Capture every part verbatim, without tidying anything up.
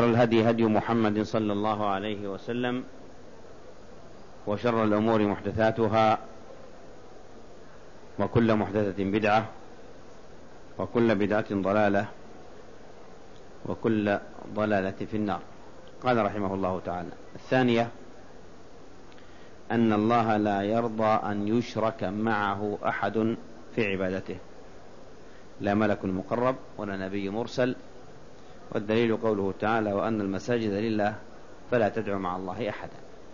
وخير الهدي هدي محمد صلى الله عليه وسلم، وشر الأمور محدثاتها، وكل محدثة بدعة، وكل بدعة ضلالة، وكل ضلالة في النار. قال رحمه الله تعالى: الثانية أن الله لا يرضى أن يشرك معه أحد في عبادته، لا ملك مقرب ولا نبي مرسل، والدليل قوله تعالى: وأن المساجد لله فلا تدعوا مع الله أحدا.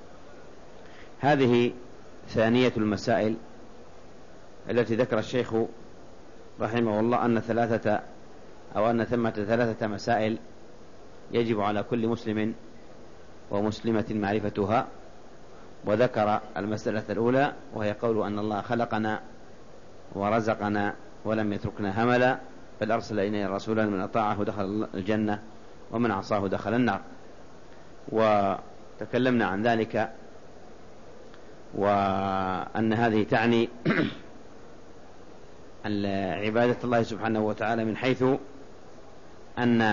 هذه ثانية المسائل التي ذكر الشيخ رحمه الله أن ثلاثة أو أن ثمة ثلاثة مسائل يجب على كل مسلم ومسلمة معرفتها. وذكر المسألة الأولى وهي قول أن الله خلقنا ورزقنا ولم يتركنا هملا، بل أرسل إلينا رسولا من أطاعه دخل الجنة ومن عصاه دخل النار. وتكلمنا عن ذلك، وأن هذه تعني عبادة الله سبحانه وتعالى من حيث أن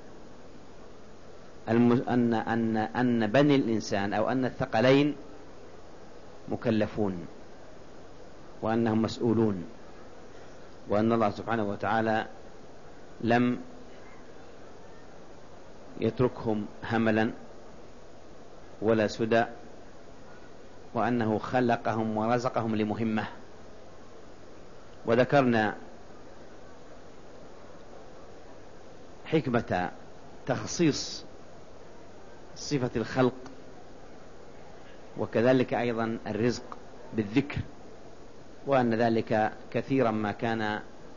أن أن أن بني الإنسان أو أن الثقلين مكلفون، وأنهم مسؤولون، وأن الله سبحانه وتعالى لم يتركهم هملا ولا سدى، وأنه خلقهم ورزقهم لمهمة. وذكرنا حكمة تخصيص صفة الخلق، وكذلك أيضا الرزق بالذكر، وأن ذلك كثيرا ما كان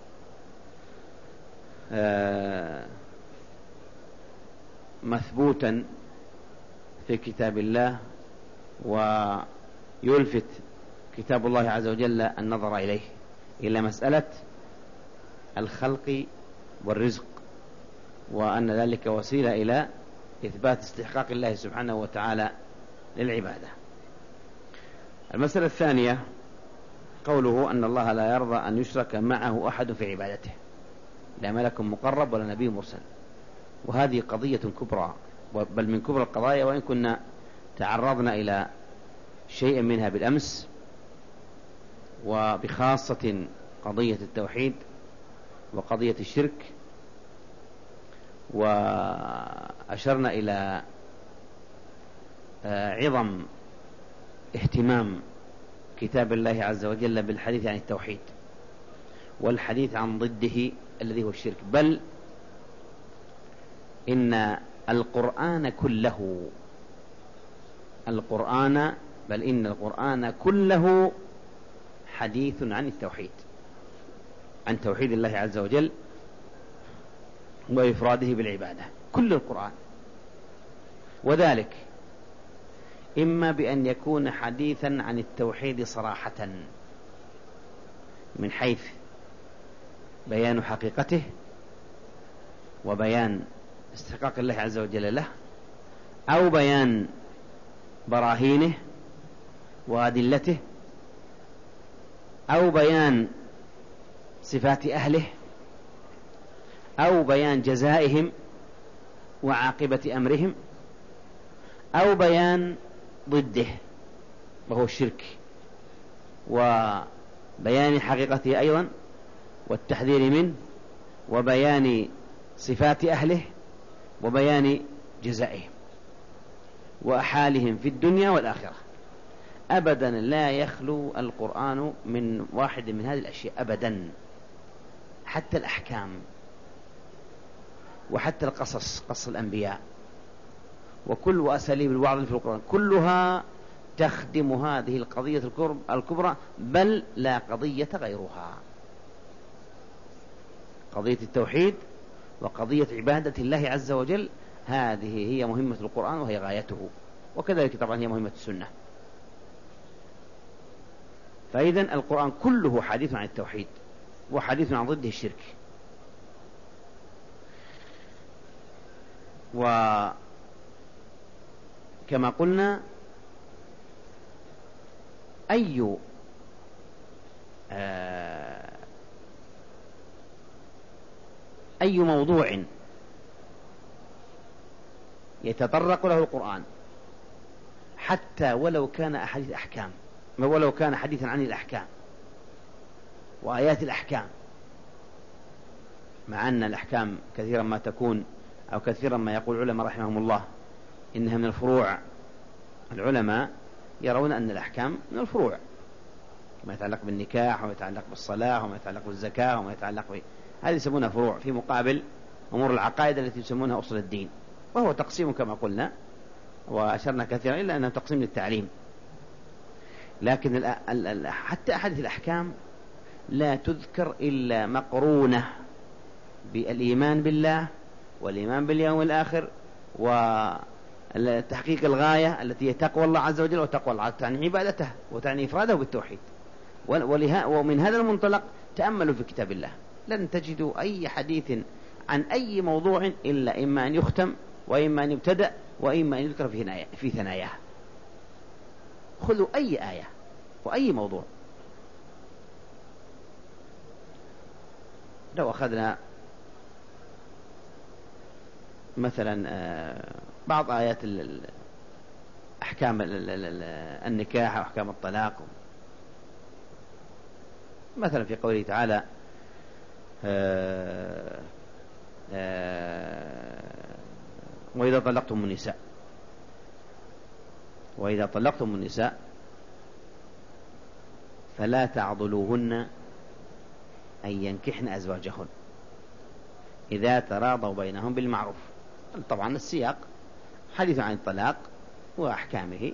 مثبوتا في كتاب الله، ويلفت كتاب الله عز وجل النظر إليه إلى مسألة الخلق والرزق، وأن ذلك وسيلة إلى إثبات استحقاق الله سبحانه وتعالى للعبادة. المسألة الثانية قوله أن الله لا يرضى أن يشرك معه أحد في عبادته، لا ملك مقرب ولا نبي مرسل. وهذه قضية كبرى، بل من كبرى القضايا، وإن كنا تعرضنا إلى شيء منها بالأمس، وبخاصة قضية التوحيد وقضية الشرك، وأشرنا إلى عظم اهتمام كتاب الله عز وجل بالحديث عن التوحيد والحديث عن ضده الذي هو الشرك. بل إن القرآن كله القرآن بل إن القرآن كله حديث عن التوحيد، عن توحيد الله عز وجل وإفراده بالعبادة، كل القرآن. وذلك إما بأن يكون حديثا عن التوحيد صراحة من حيث بيان حقيقته وبيان استحقاق الله عز وجل له، أو بيان براهينه وأدلته، أو بيان صفات أهله، أو بيان جزائهم وعاقبة أمرهم، أو بيان ضده وهو الشرك وبيان حقيقته أيضا والتحذير منه، وبيان صفات أهله وبيان جزائهم وأحالهم في الدنيا والآخرة. أبدا لا يخلو القرآن من واحد من هذه الأشياء أبدا، حتى الأحكام وحتى القصص، قصص الأنبياء وكل أساليب الوعظ في القرآن كلها تخدم هذه القضية الكبرى، بل لا قضية غيرها. قضية التوحيد وقضية عبادة الله عز وجل، هذه هي مهمة القرآن وهي غايته، وكذلك طبعا هي مهمة السنة. فإذن القرآن كله حديث عن التوحيد وحديث عن ضده الشرك. وكما قلنا أي آه أي موضوع يتطرق له القرآن، حتى ولو كان أحاديث أحكام، ولو كان حديثا عن الأحكام وآيات الأحكام، مع أن الأحكام كثيرا ما تكون أو كثيرا ما يقول العلماء رحمهم الله إنها من الفروع. العلماء يرون أن الأحكام من الفروع، ما يتعلق بالنكاح وما يتعلق بالصلاة وما يتعلق بالزكاة وما يتعلق ب... هذه يسمونها فروع في مقابل أمور العقائد التي يسمونها أصل الدين، وهو تقسيم كما قلنا وأشرنا كثيرا إلا أنه تقسيم للتعليم. لكن ال ال ال حتى أحاديث الأحكام لا تذكر إلا مقرونة بالإيمان بالله والإيمان باليوم الآخر وتحقيق الغاية التي هي تقوى الله عز وجل، وتقوى الله تعني عبادته وتعني إفراده بالتوحيد. ومن هذا المنطلق تأملوا في كتاب الله، لن تجدوا أي حديث عن أي موضوع إلا إما أن يختم وإما أن يبتدأ وإما أن يذكر في ثناياه. خذوا أي آية وأي موضوع. لو أخذنا مثلا بعض آيات أحكام النكاح وأحكام الطلاق، مثلا في قوله تعالى وإذا طلقتم النساء وإذا طلقتم النساء فلا تعضلوهن أن ينكحن أزواجهن إذا تراضوا بينهم بالمعروف. طبعا السياق حديث عن الطلاق وأحكامه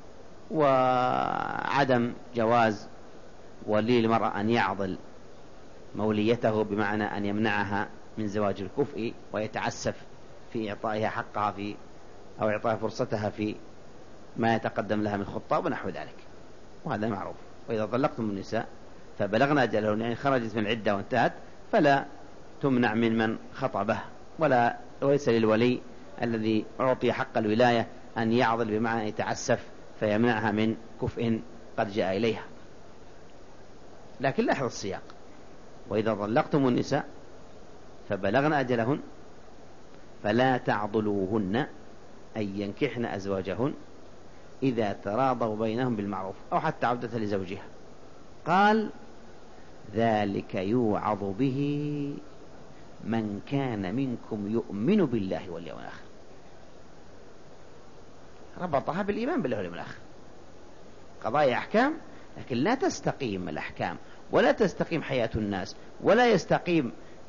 وعدم جواز ولي المرأة أن يعضل موليته، بمعنى أن يمنعها من زواج الكفء ويتعسف في إعطائها حقها في أو إعطائها فرصتها في ما يتقدم لها من خطاب ونحو ذلك، وهذا معروف. وإذا طلقتم النساء فبلغنا أجلهن، يعني خرجت من العدة وانتهت، فلا تمنع من من خطبه، ولا وليس للولي الذي أعطي حق الولاية أن يعضل بمعنى أن يتعسف فيمنعها من كفء قد جاء إليها. لكن لاحظ السياق: وإذا طلقتم النساء فبلغن أجلهن فلا تعضلوهن أن ينكحن أزواجهن إذا تراضوا بينهم بالمعروف، أو حتى عودة لزوجها. قال: ذلك يوعظ به من كان منكم يؤمن بالله واليوم الآخر. ربطها بالإيمان بالله واليوم الآخر. قضايا أحكام، لكن لا تستقيم الأحكام ولا تستقيم حياة الناس ولا يستقيم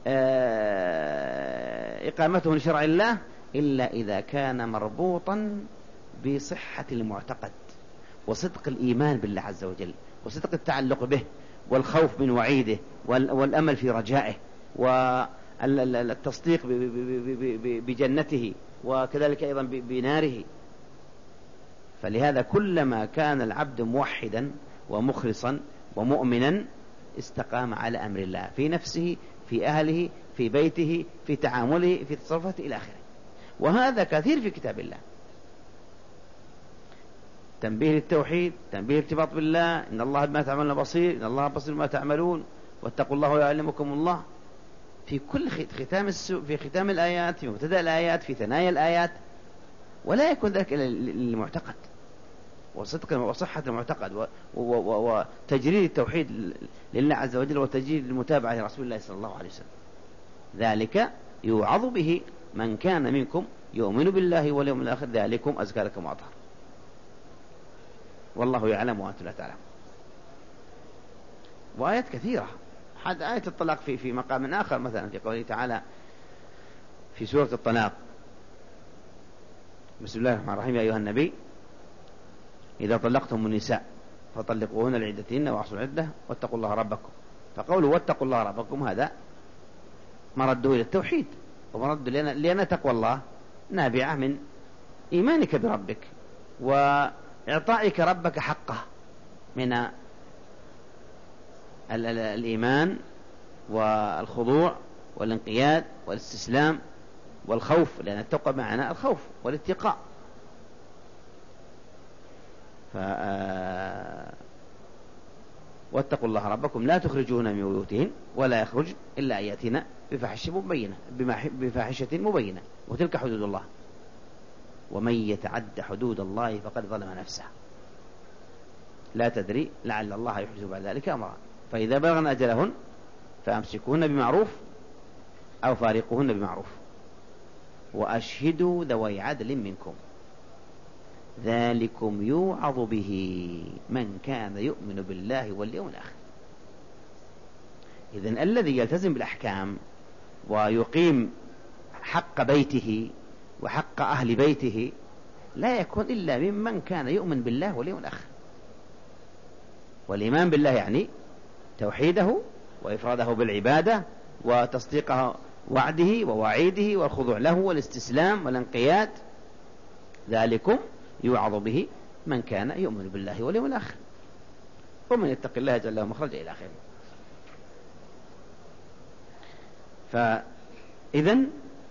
إقامته لشرع الله إلا إذا كان مربوطا بصحة المعتقد وصدق الإيمان بالله عز وجل وصدق التعلق به والخوف من وعيده والأمل في رجائه والتصديق بجنته وكذلك أيضا بناره. فلهذا كلما كان العبد موحدا ومخلصا ومؤمنا استقام على أمر الله في نفسه، في أهله، في بيته، في تعامله، في تصرفاته إلى آخره. وهذا كثير في كتاب الله. تنبيه للتوحيد، تنبيه الارتباط بالله، إن الله بما تعملون بصير، إن الله بصير بما تعملون، واتقوا الله ويعلمكم الله. في كل ختام السو... في ختام الآيات، في مبتدأ الآيات، في ثنايا الآيات. ولا يكون ذلك إلا للمعتقد وصدق وصحة المعتقد و... و... و... وتجريد التوحيد لله عز وجل وتجريد المتابعة لرسول الله صلى الله عليه وسلم. ذلك يوعظ به من كان منكم يؤمن بالله واليوم الآخر ذلكم أزكى لكم وأطهر والله يعلم وأنتم لا تعلمون. وآيات كثيرة. حد آية الطلاق في في مقام آخر، مثلا في قوله تعالى في سورة الطلاق: بسم الله الرحمن الرحيم: يا أيها النبي إذا طلقتم النساء فطلقوهن لعدتهن وأحصوا العدة واتقوا الله ربكم. فقوله واتقوا الله ربكم هذا مرده إلى التوحيد، ومرده لأن تقوى الله نابعة من إيمانك بربك وإعطائك ربك حقه من الإيمان والخضوع والانقياد والاستسلام والخوف، لأن التقوى معنى الخوف والاتقاء. ف واتقوا الله ربكم لا تخرجون من بيوتهن ولا يخرج إلا أن يأتين بفاحشة مبينة بفاحشة مبينة، وتلك حدود الله. ومن يتعد حدود الله فقد ظلم نفسه. لا تدري لعل الله يحدث بعد ذلك أمرا. فإذا بلغن أجلهن فأمسكوهن بمعروف أو فارقوهن بمعروف وأشهدوا ذوي عدل منكم ذلكم يوعظ به من كان يؤمن بالله واليوم الآخر. إذن الذي يلتزم بالأحكام ويقيم حق بيته وحق أهل بيته لا يكون إلا ممن كان يؤمن بالله واليوم الآخر. والإيمان بالله يعني توحيده وإفراده بالعبادة وتصديق وعده ووعيده والخضوع له والاستسلام والانقياد. ذلكم يوعظ به من كان يؤمن بالله واليوم الآخر ومن يتق الله يجعل له مخرجا إلى آخره. فإذن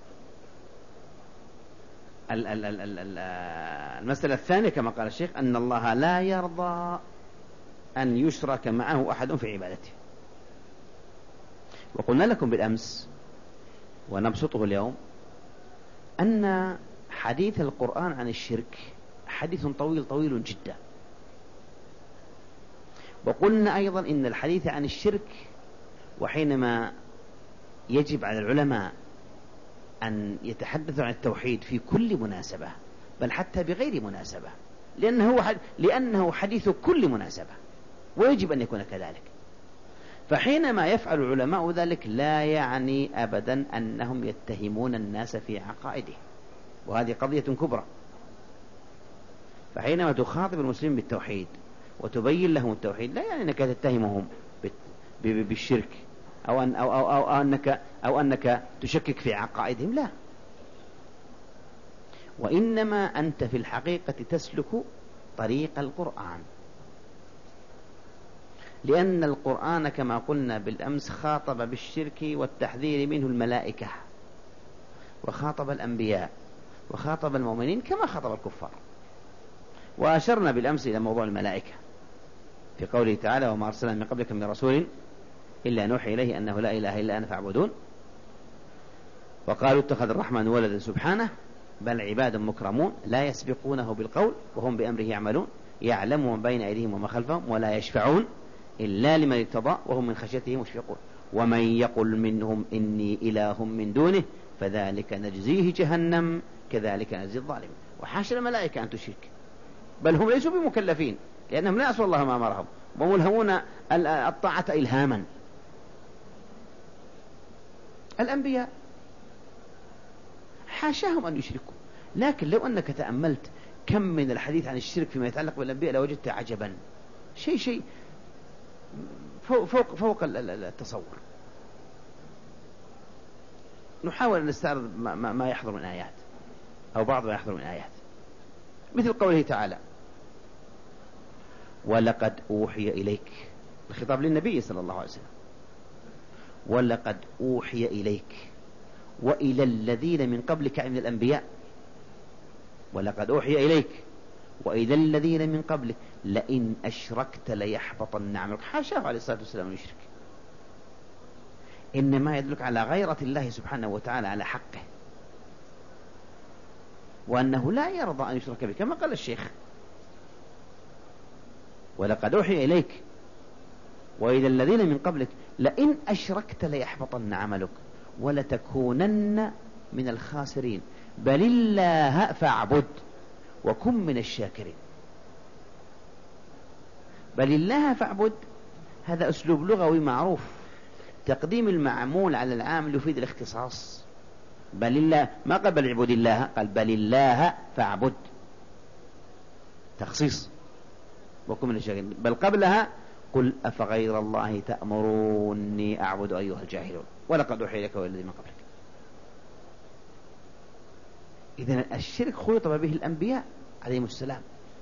المسألة الثانية كما قال الشيخ أن الله لا يرضى أن يشرك معه أحد في عبادته. وقلنا لكم بالأمس ونبسطه اليوم أن حديث القرآن عن الشرك حديث طويل طويل جدا. وقلنا أيضا إن الحديث عن الشرك وحينما يجب على العلماء أن يتحدثوا عن التوحيد في كل مناسبة بل حتى بغير مناسبة لأنه, لأنه حديث كل مناسبة ويجب أن يكون كذلك. فحينما يفعل العلماء ذلك لا يعني أبدا أنهم يتهمون الناس في عقائده وهذه قضية كبرى. فحينما تخاطب المسلمين بالتوحيد وتبين لهم التوحيد لا يعني أنك تتهمهم بالشرك أو, أن أو, أو, أو, أو, أنك أو أنك تشكك في عقائدهم، لا، وإنما أنت في الحقيقة تسلك طريق القرآن، لأن القرآن كما قلنا بالأمس خاطب بالشرك والتحذير منه الملائكة وخاطب الأنبياء وخاطب المؤمنين كما خاطب الكفار. وأشرنا بالأمس إلى موضوع الملائكة في قوله تعالى وما أرسلنا من قبلك من رسول إلا نوحي إليه أنه لا إله إلا أنا فاعبدون. وقالوا اتخذ الرحمن ولدا سبحانه بل عباد مكرمون لا يسبقونه بالقول وهم بأمره يعملون يعلم من بين أيديهم وما خلفهم ولا يشفعون إلا لمن ارتضى وهم من خشيته مشفقون ومن يقل منهم إني إله من دونه فذلك نجزيه جهنم كذلك نجزي الظالمين. وحاشا الملائكة أن تشرك، بل هم ليسوا بمكلفين لأنهم لا يعصون الله ما أمرهم وملهمون الطاعة إلهاما. الأنبياء حاشاهم أن يشركوا، لكن لو أنك تأملت كم من الحديث عن الشرك فيما يتعلق بالأنبياء لوجدت عجبا، شيء شيء فوق, فوق, فوق التصور. نحاول أن نستعرض ما, ما يحضر من آيات أو بعض ما يحضر من آيات، مثل قوله تعالى ولقد أوحي إليك، الخطاب للنبي صلى الله عليه وسلم، ولقد أوحي إليك وإلى الذين من قبلك من الأنبياء، ولقد أوحي إليك وإلى الذين من قبلك لئن أشركت ليحبطن عملك. حاشاه عليه الصلاة والسلام أن يشرك، إنما يدلك على غيرة الله سبحانه وتعالى على حقه وأنه لا يرضى أن يشرك به كما قال الشيخ ولقد أوحي إليك وإلى الذين من قبلك لئن أشركت ليحبطن عملك ولتكونن من الخاسرين بل الله فاعبد وكن من الشاكرين. بل الله فاعبد هذا أسلوب لغوي معروف، تقديم المعمول على العامل يفيد الاختصاص. بل الله ما قال بل اعبد الله، قال بل الله فاعبد، تخصيص وكن من الشاكرين. بل قبلها قل أفغير الله تأمروني أعبد أيها الجاهلون ولقد أوحي لك والذي من قبلك. إذن الشرك خلط به الأنبياء عليهم السلام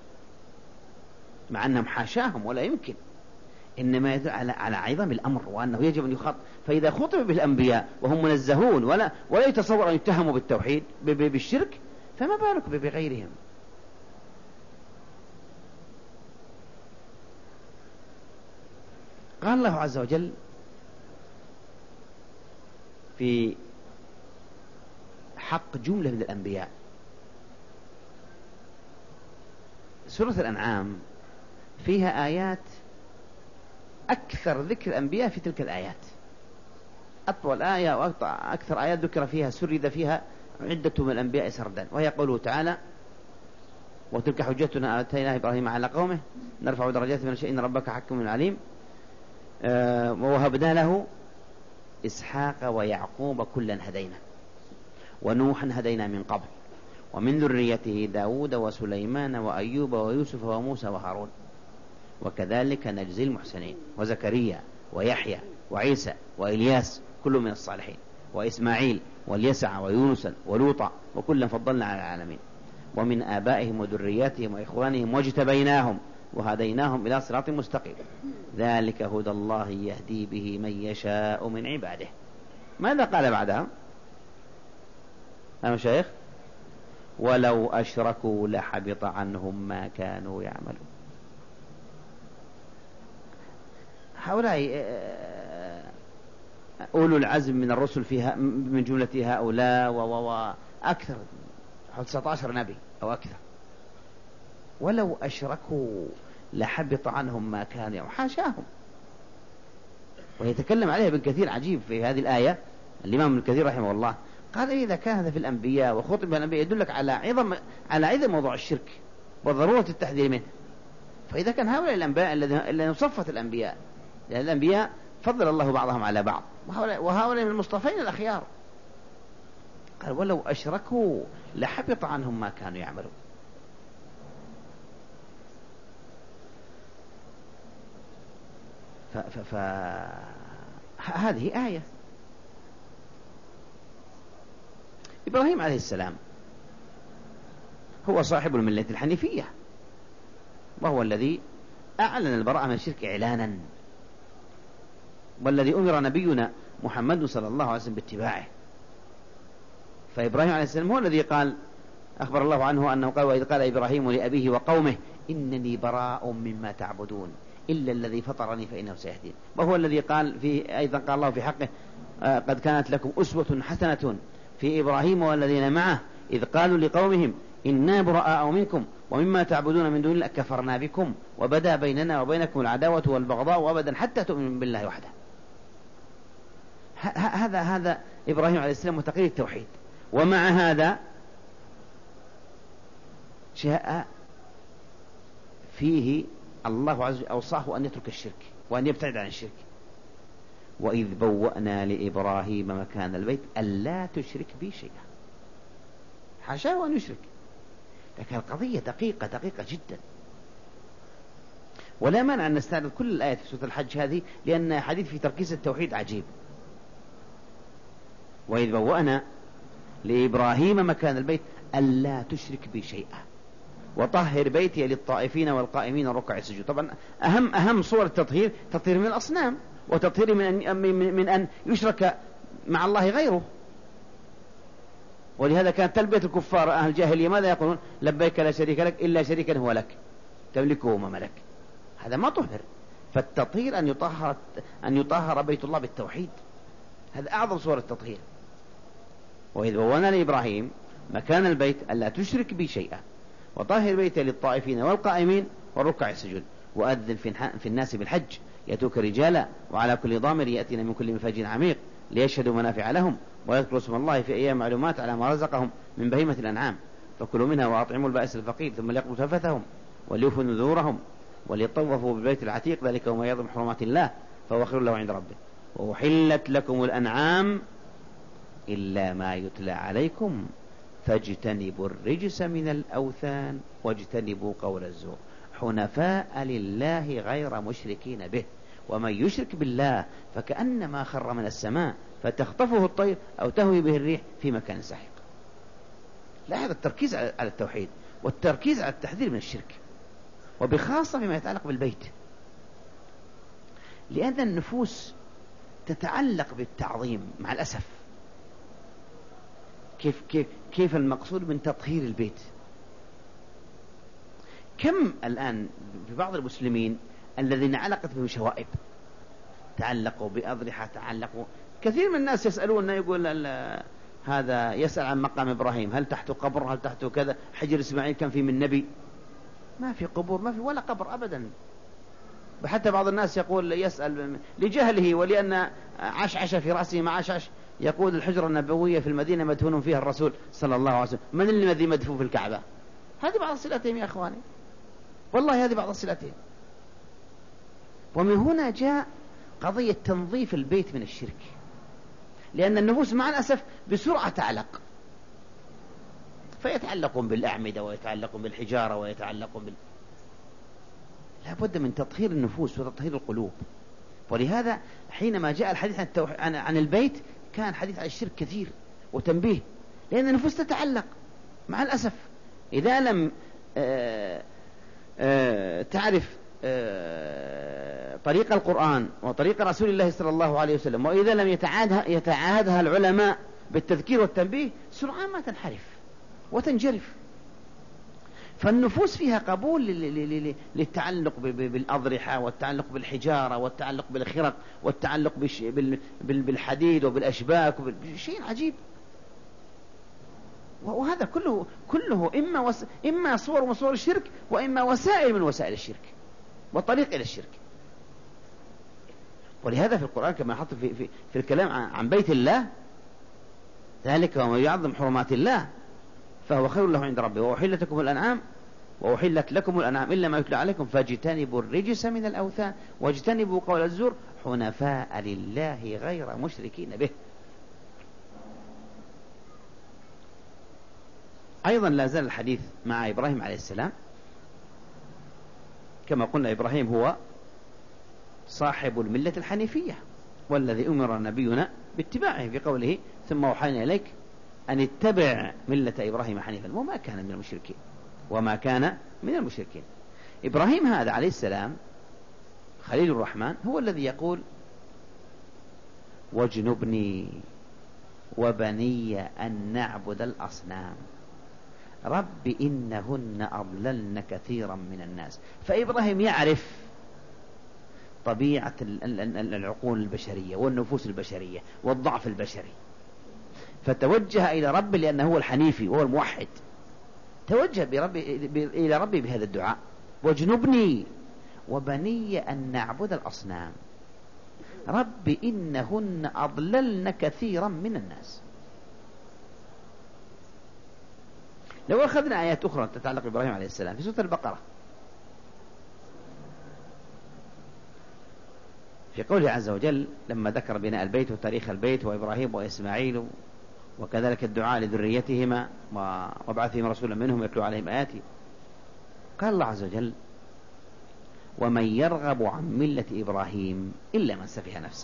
مع أنهم حاشاهم ولا يمكن، إنما يدل على على عظم الأمر وأنه يجب أن يخاطب. فإذا خطب به الأنبياء وهم منزهون ولا ولا يتصور أن يتهموا بالتوحيد بالشرك فما بالك بغيرهم. قال الله عز وجل في حق جملة من الأنبياء سورة الأنعام فيها آيات أكثر ذكر الأنبياء في تلك الآيات، أطول آية وأكثر آيات ذكر فيها سرد فيها عدة من الأنبياء سردا، وهي قوله تعالى: وتلك حجتنا آتيناها إبراهيم على قومه نرفع درجات من شاء إن ربك حكيم عليم. أه ووهبنا له إسحاق ويعقوب كلا هدينا ونوحا هدينا من قبل ومن ذريته داود وسليمان وأيوب ويوسف وموسى وهارون وكذلك نجزي المحسنين وزكريا ويحيى وعيسى وإلياس كل من الصالحين وإسماعيل واليسع ويونسا ولوطا وكلا فضلنا على العالمين ومن آبائهم وذرياتهم وإخوانهم واجتبيناهم وهديناهم إلى صراط مستقيم ذلك هدى الله يهدي به من يشاء من عباده. ماذا قال بعدها يا مشايخ؟ ولو أشركوا لحبط عنهم ما كانوا يعملون. هؤلاء أولو العزم من الرسل فيها من جملة هؤلاء وأكثر تسعة عشر نبي أو أكثر، ولو أشركوا لحبط عنهم ما كانوا يعملون، حاشاهم. ويتكلم عليها ابن كثير عجيب في هذه الآية، الإمام ابن كثير رحمه الله قال: إذا كان هذا في الأنبياء وخطب الأنبياء يدلك على عظم على عظم موضوع الشرك وضرورة التحذير منه، فإذا كان هؤلاء الأنبياء الذين صفت الأنبياء، لأن الأنبياء فضل الله بعضهم على بعض وهؤلاء من المصطفين الأخيار، قال: ولو أشركوا لحبط عنهم ما كانوا يعملون. فهذه آية. إبراهيم عليه السلام هو صاحب الملة الحنيفية، وهو الذي أعلن البراءة من الشرك إعلانا، والذي أمر نبينا محمد صلى الله عليه وسلم باتباعه. فإبراهيم عليه السلام هو الذي قال، أخبر الله عنه أنه قال: وإذ قال إبراهيم لأبيه وقومه إنني براء مما تعبدون إلا الذي فطرني فإنه سيهدين. وهو الذي قال في أيضا قال الله في حقه: قد كانت لكم أسوة حسنة في إبراهيم والذين معه إذ قالوا لقومهم إنا براء منكم ومما تعبدون من دون الله كفرنا بكم وبدا بيننا وبينكم العداوة والبغضاء أبدا حتى تؤمنوا بالله وحده. هذا هذا إبراهيم عليه السلام وتقرير التوحيد. ومع هذا جاء فيه الله عز وجل أوصاه أن يترك الشرك وأن يبتعد عن الشرك. وإذ بوأنا لإبراهيم مكان البيت ألا تشرك بي شيئا، حاشاه أن يشرك، لكن القضية دقيقة دقيقة جدا. ولا مانع أن نستعرض كل الآيات في سورة الحج هذه، لأن حديث في تركيز التوحيد عجيب. وإذ بوأنا لإبراهيم مكان البيت ألا تشرك بي شيئا وطهر بيتي للطائفين والقائمين والركع السجود. طبعا أهم أهم صور التطهير تطهير من الأصنام وتطهير من أن, من أن يشرك مع الله غيره. ولهذا كانت تلبية الكفار أهل الجاهلية ماذا يقولون؟ لبيك لا شريك لك إلا شريكا هو لك تملكه وما ملك. هذا ما طهر. فالتطهير أن يطهر أن يطهر بيت الله بالتوحيد، هذا أعظم صور التطهير. وإذ بوأنا لإبراهيم مكان البيت ألا تشرك بي شيئا وطهر بيتي للطائفين والقائمين والركع السجود وأذن في الناس بالحج يأتوك رجالا وعلى كل ضامر يأتين من كل مفج عميق ليشهدوا منافع لهم ويذكروا اسم الله في أيام معلومات على ما رزقهم من بهيمة الأنعام فكلوا منها وأطعموا البائس الفقير ثم ليقضوا تفثهم وليوفوا نذورهم وليطوفوا بالبيت العتيق ذلك وما يعظم حرمات الله فهو خير له عند ربه وأحلت لكم الأنعام إلا ما يتلى عليكم فاجتنبوا الرجس من الأوثان واجتنبوا قول الزور حنفاء لله غير مشركين به ومن يشرك بالله فكأنما خر من السماء فتخطفه الطير أو تهوي به الريح في مكان سحيق. لاحظ التركيز على التوحيد والتركيز على التحذير من الشرك وبخاصة فيما يتعلق بالبيت، لأن النفوس تتعلق بالتعظيم مع الأسف. كيف, كيف, كيف المقصود من تطهير البيت؟ كم الآن في بعض المسلمين الذين علقت بهم شوائب تعلقوا بأضرحة تعلقوا. كثير من الناس يسألون يقول هذا يسأل عن مقام إبراهيم هل تحته قبر هل تحته كذا حجر إسماعيل كان فيه من نبي. ما في قبور، ما في ولا قبر أبدا. حتى بعض الناس يقول يسأل لجهله ولأن عشعش في رأسه مع عشعش، يقول الحجرة النبوية في المدينة مدفون فيها الرسول صلى الله عليه وسلم، من الذي مدفون في الكعبة؟ هذه بعض صلتهم يا أخواني، والله هذه بعض صلتهم. ومن هنا جاء قضية تنظيف البيت من الشرك، لأن النفوس مع الأسف بسرعة تعلق، فيتعلقون بالأعمدة ويتعلقون بالحجارة ويتعلقون بال... لا بد من تطهير النفوس وتطهير القلوب. ولهذا حينما جاء الحديث عن, التوح... عن... عن البيت كان حديث عن الشرك كثير وتنبيه، لأن النفوس تتعلق مع الأسف. إذا لم آآ آآ تعرف آآ طريق القرآن وطريق رسول الله صلى الله عليه وسلم، وإذا لم يتعاهدها, يتعاهدها العلماء بالتذكير والتنبيه، سرعان ما تنحرف وتنجرف. فالنفوس فيها قبول للتعلق بالأضرحة والتعلق بالحجارة والتعلق بالخرق والتعلق بالحديد وبالأشباك، شيء عجيب. وهذا كله كله إما وس... إما صور من صور الشرك، وإما وسائل من وسائل الشرك والطريق إلى الشرك. ولهذا في القرآن كما حط في, في, في الكلام عن بيت الله، ذلك ومن يعظم حرمات الله فهو خير له عند ربه، وأحلت لكم الأنعام وأحلت لكم الأنعام إلا ما يتلى عليكم فاجتنبوا الرجس من الأوثان واجتنبوا قول الزور حنفاء لله غير مشركين به. أيضا لا زال الحديث مع إبراهيم عليه السلام. كما قلنا إبراهيم هو صاحب الملة الحنيفية، والذي أمر نبينا باتباعه في قوله ثم أوحينا إليك أن اتبع ملة إبراهيم حنيفا وما كان من المشركين وما كان من المشركين. إبراهيم هذا عليه السلام خليل الرحمن هو الذي يقول واجنبني وبني أن نعبد الأصنام رب إنهن أضللن كثيرا من الناس. فإبراهيم يعرف طبيعة العقول البشرية والنفوس البشرية والضعف البشري، فتوجه إلى رب لأنه هو الحنيفي وهو الموحد، توجه بربي إلى ربي بهذا الدعاء واجنبني وبني أن نعبد الأصنام رب إنهن أضللن كثيرا من الناس. لو أخذنا آيات أخرى تتعلق بإبراهيم عليه السلام في سورة البقرة، في قوله عز وجل لما ذكر بناء البيت وتاريخ البيت وإبراهيم وإسماعيل وكذلك الدعاء لذريتهما وابعث فيهم رسولا منهم يتلو عليهم آياتي، قال الله عز وجل ومن يرغب عن ملة إبراهيم إلا من سفه نفسه.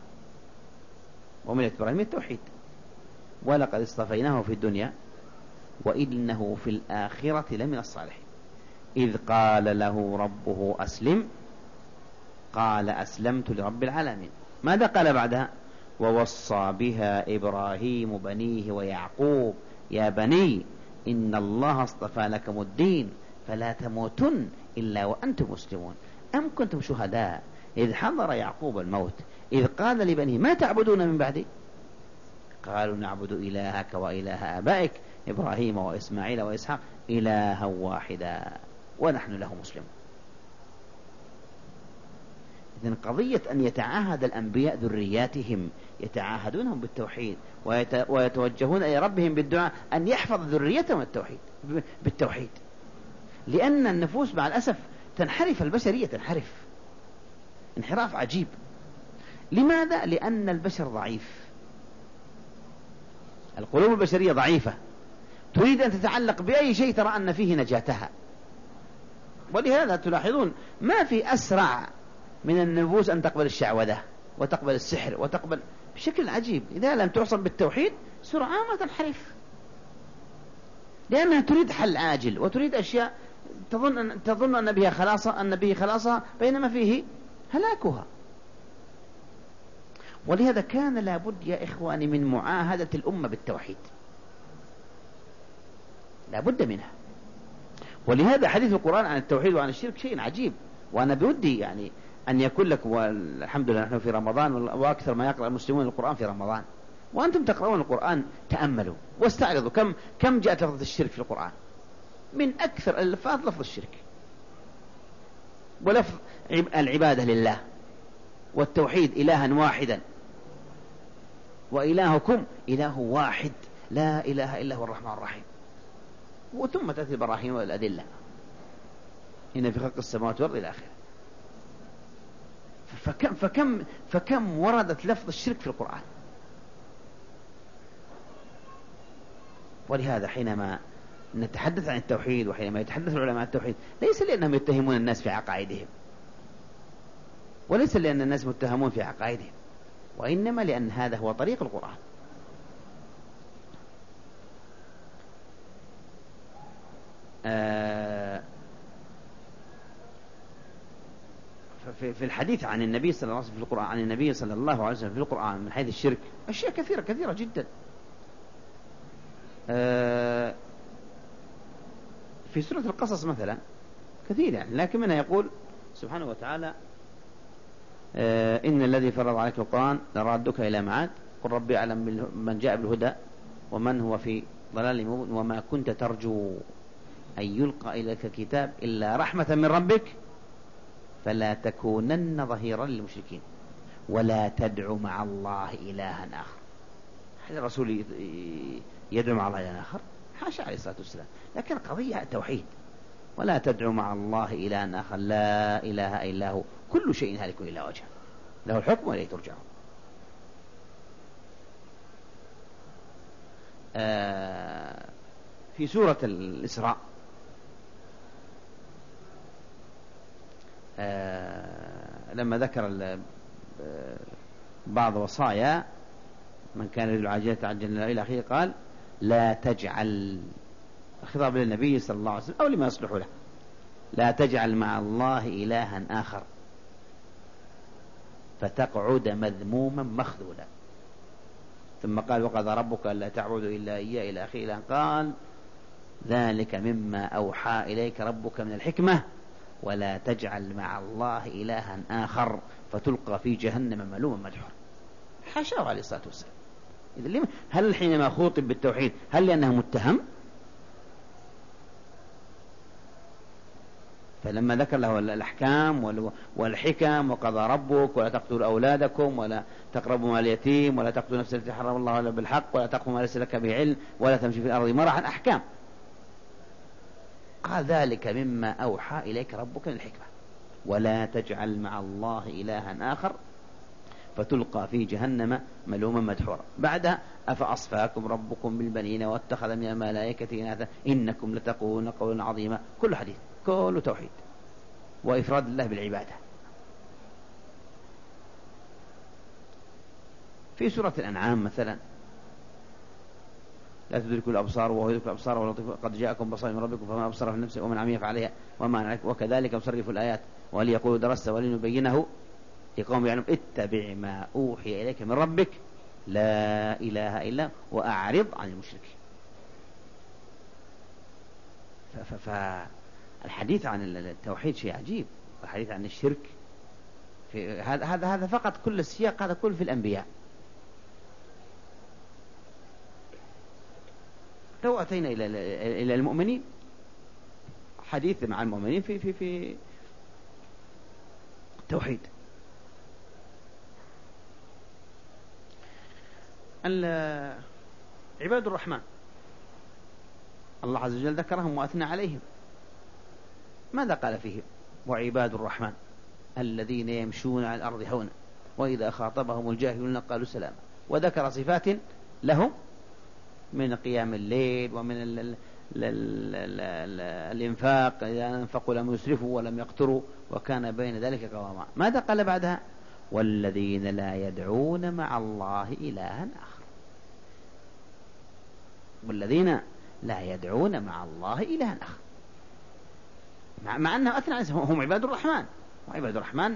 وملة إبراهيم التوحيد، ولقد اصطفيناه في الدنيا وإنه في الآخرة لمن الصالحين إذ قال له ربه أسلم قال أسلمت لرب العالمين. ماذا قال بعدها؟ ووصى بها إبراهيم بنيه ويعقوب يا بني إن الله اصطفى لكم الدين فلا تموتن إلا وأنتم مسلمون أم كنتم شهداء إذ حضر يعقوب الموت إذ قال لبنيه ما تعبدون من بعدي قالوا نعبد إلهك وإله آبائك إبراهيم وإسماعيل وإسحاق إلها واحدا ونحن له مسلمون. إذن قضية أن يتعاهد الأنبياء ذرياتهم يتعاهدونهم بالتوحيد ويتوجهون إلى ربهم بالدعاء أن يحفظ ذريتهم التوحيد بالتوحيد، لأن النفوس مع الأسف تنحرف، البشرية تنحرف انحراف عجيب. لماذا؟ لأن البشر ضعيف، القلوب البشرية ضعيفة تريد أن تتعلق بأي شيء ترى أن فيه نجاتها. ولهذا تلاحظون ما في أسرع من النفوس أن تقبل الشعوذة وتقبل السحر وتقبل بشكل عجيب. إذا لم تعصم بالتوحيد سرعان ما تنحرف، لأنها تريد حل عاجل وتريد أشياء تظن أن تظن أن بها خلاصة أن به خلاصة بينما فيه هلاكها. ولهذا كان لابد يا إخواني من معاهدة الأمة بالتوحيد، لابد منها. ولهذا حديث القرآن عن التوحيد وعن الشرك شيء عجيب. وأنا بودي يعني أن يكون لكم، والحمد لله نحن في رمضان وأكثر ما يقرأ المسلمون القرآن في رمضان، وأنتم تقرؤون القرآن تأملوا واستعرضوا كم كم جاءت لفظة الشرك في القرآن. من أكثر الألفاظ لفظ الشرك ولفظ العبادة لله والتوحيد إلها واحدا، وإلهكم إله واحد لا إله إلا هو الرحمن الرحيم. وثم تأتي البراهين والأدلة، إن في خلق السماوات والأرض إلى آخره. فكم, فكم, فكم وردت لفظ الشرك في القرآن. ولهذا حينما نتحدث عن التوحيد وحينما يتحدث العلماء عن التوحيد ليس لأنهم يتهمون الناس في عقائدهم، وليس لأن الناس متهمون في عقائدهم، وإنما لأن هذا هو طريق القرآن. آه في الحديث عن النبي صلى الله عليه وسلم في القرآن، عن النبي صلى الله عليه وسلم في القرآن من حيث الشرك أشياء كثيرة كثيرة جدا. آه في سورة القصص مثلا كثير يعني، لكن منها يقول سبحانه وتعالى: آه إن الذي فرض عليك القرآن لرادك إلى معاد قل ربي أعلم من جاء بالهدى ومن هو في ضلال مبين وما كنت ترجو أن يلقى إليك كتاب إلا رحمة من ربك فلا تكونن ظهيرا للمشركين ولا تدع مع الله إلها آخر. هل الرسول يدعو مع الله إلها آخر؟ حاشا عليه الصلاة والسلام. لكن قضية التوحيد: ولا تدعو مع الله إلها آخر لا إله إلا هو كل شيء هالك إلا وجهه له الحكم وإليه ترجعون. آه في سورة الإسراء آه لما ذكر بعض وصايا من كان يريد العاجلة عجلنا إلى آخره قال: لا تجعل، خطاب للنبي صلى الله عليه وسلم أو لما يصلح له، لا تجعل مع الله إلها آخر فتقعد مذموما مخذولا. ثم قال: وقضى ربك ألا تعبدوا إلا إياه إلى آخره قال: ذلك مما أوحى إليك ربك من الحكمة ولا تجعل مع الله إلها آخر فتلقى في جهنم ملوما مدحورا. حاشاه عليه الصلاة والسلام. هل حينما خوطب بالتوحيد هل لأنه متهم؟ فلما ذكر له الأحكام والحكم وقضى ربك ولا تقتلوا أولادكم ولا تقربوا مال اليتيم ولا تقتلوا نفسا التي حرم الله إلا بالحق ولا تقف ما ليس لك به علم ولا تمشي في الأرض مرحا، أحكام، قال: ذلك مما أوحى إليك ربك من الحكمة ولا تجعل مع الله إلها آخر فتلقى في جهنم ملوما مدحورا. بعدها: أفأصفاكم ربكم بالبنين واتخذ من الملائكة إناثا إنكم لتقولون قولا عظيما. كل حديث كله توحيد وإفراد الله بالعبادة. في سورة الأنعام مثلا: لا تدركوا الأبصار وهو يدرك الأبصار ولطيف قد جاءكم بصائر من ربكم فما أبصر في النفس ومن عمي فعليها وما نعرف وكذلك نصرف الآيات وليقولوا درست ولنبينه لقوم يعلمون اتبع ما أوحي إليك من ربك لا إله إلا وأعرض عن المشركين. فالحديث عن التوحيد شيء عجيب، والحديث عن الشرك في هذا هذا هذا فقط كل السياق هذا كله في الأنبياء. لو أتينا إلى إلى المؤمنين حديث مع المؤمنين في في في التوحيد. عباد الرحمن الله عز وجل ذكرهم وأثنى عليهم. ماذا قال فيهم؟ وعباد الرحمن الذين يمشون على الأرض هونا وإذا خاطبهم الجاهلون قالوا سلاما. وذكر صفات لهم من قيام الليل ومن ال ال ال ال ال الإنفاق، إذا أنفقوا لم يسرفوا ولم يقتروا وكان بين ذلك قواما. ماذا قال بعدها؟ والذين لا يدعون مع الله إلها آخر. والذين لا يدعون مع الله إلها آخر، مع, مع أنه أثنى هم عباد الرحمن. وعباد الرحمن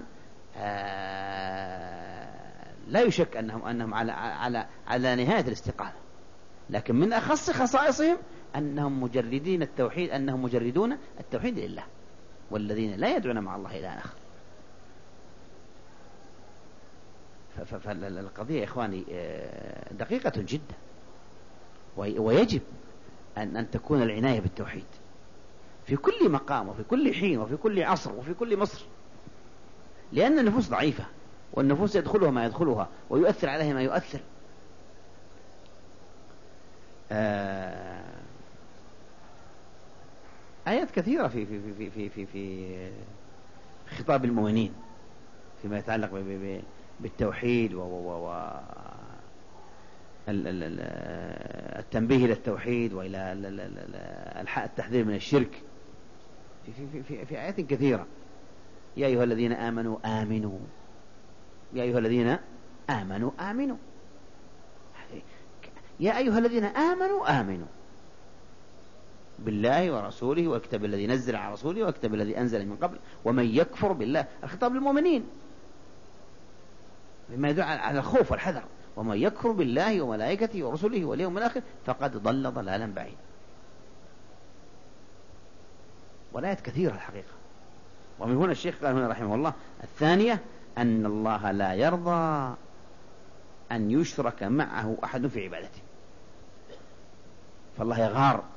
آه لا يشك أنهم, أنهم على, على, على نهاية الاستقامة، لكن من أخص خصائصهم أنهم مجردين التوحيد، أنهم مجردون التوحيد لله. والذين لا يدعون مع الله إلها آخر. فالقضية يا إخواني دقيقة جدا، ويجب أن أن تكون العناية بالتوحيد في كل مقام وفي كل حين وفي كل عصر وفي كل مصر. لأن النفوس ضعيفة، والنفوس يدخلها ما يدخلها ويؤثر عليها ما يؤثر. آه آيات كثيرة في في في في في في خطاب المؤمنين فيما يتعلق بالتوحيد و التنبيه إلى التوحيد وإلى التحذير من الشرك في في في في آيات كثيرة. يا أيها الذين آمنوا آمنوا، يا أيها الذين آمنوا آمنوا، يا أيها الذين آمنوا آمنوا بالله ورسوله والكتاب الذي نزل على رسوله والكتاب الذي أنزل من قبل ومن يكفر بالله. الخطاب للمؤمنين بما يدل على الخوف والحذر. ومن يكفر بالله وملائكته ورسله واليوم الآخر فقد ضل ضلالا بعيدا. والآيات كثيرة الحقيقة. ومن هنا الشيخ قال هنا رحمه الله: الثانية أن الله لا يرضى أن يشرك معه أحد في عبادته. فالله يغار